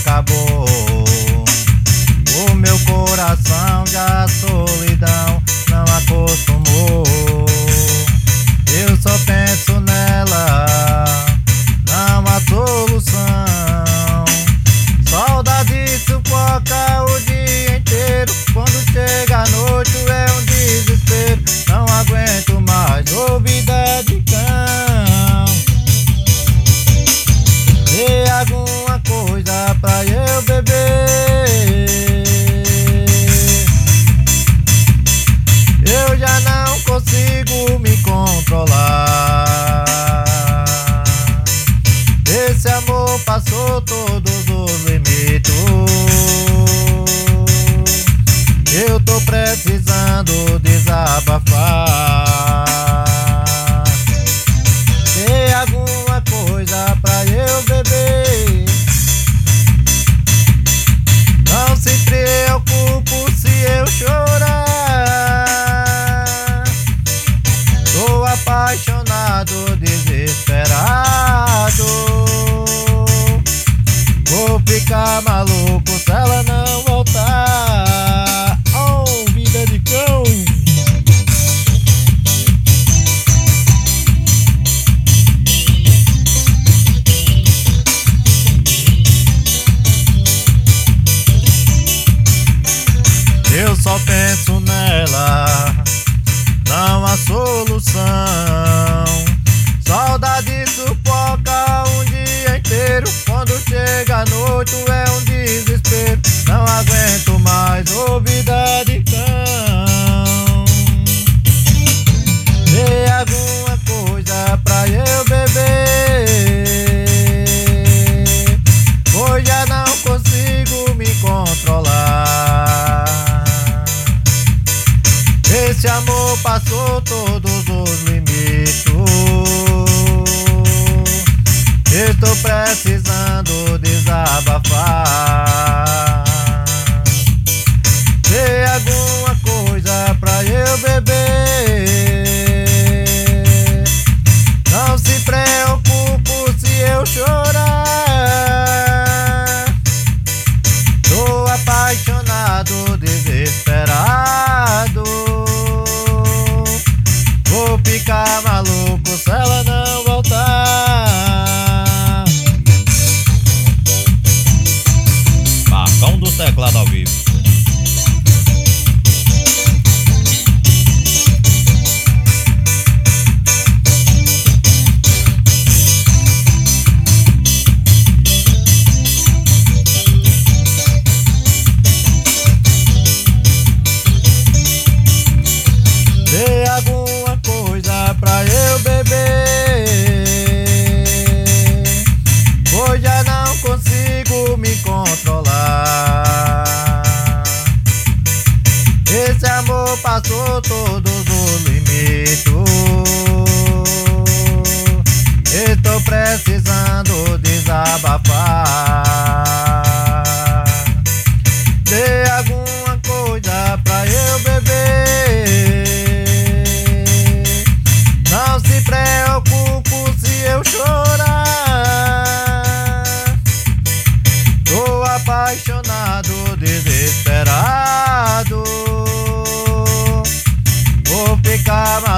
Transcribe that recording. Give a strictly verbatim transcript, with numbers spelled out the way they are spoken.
acabou. O meu coração já a solidão não acostumou. Eu só penso nela, não há solução. Saudade sufoca o dia inteiro. Quando chega a noite é um desespero. Não aguento mais ouvida de cão. Dê alguma coisa pra eu beber. Eu já não consigo me controlar. Esse amor passou todos os limites. Eu tô precisando desabafar. Tem alguma coisa pra eu beber. Não se preocupe se eu chorar. Tô apaixonado, desesperado. Vou ficar maluco se ela não voltar. Oh, vida de cão. Eu só penso nela, não há solução. Saudade sufoca um dia inteiro. Quando chega a noite é um desespero. Não aguento mais ouvida de cão. Dê alguma coisa pra eu beber. Pois já não consigo me controlar. Esse amor passou todos os limites. Estou precisando desabafar. Tem alguma coisa pra eu beber. Não se preocupe se eu chorar. Tô apaixonado, desesperado. Vou ficar maluco se ela não voltar. Marcão do teclado ao vivo. Dê alguma coisa pra eu beber. Pois já não consigo me controlar. Esse amor passou todos os limites. Estou precisando desabafar. Dê alguma coisa pra eu beber. Não se preocupe se eu chorar. Tô apaixonado, desesperado. Vou ficar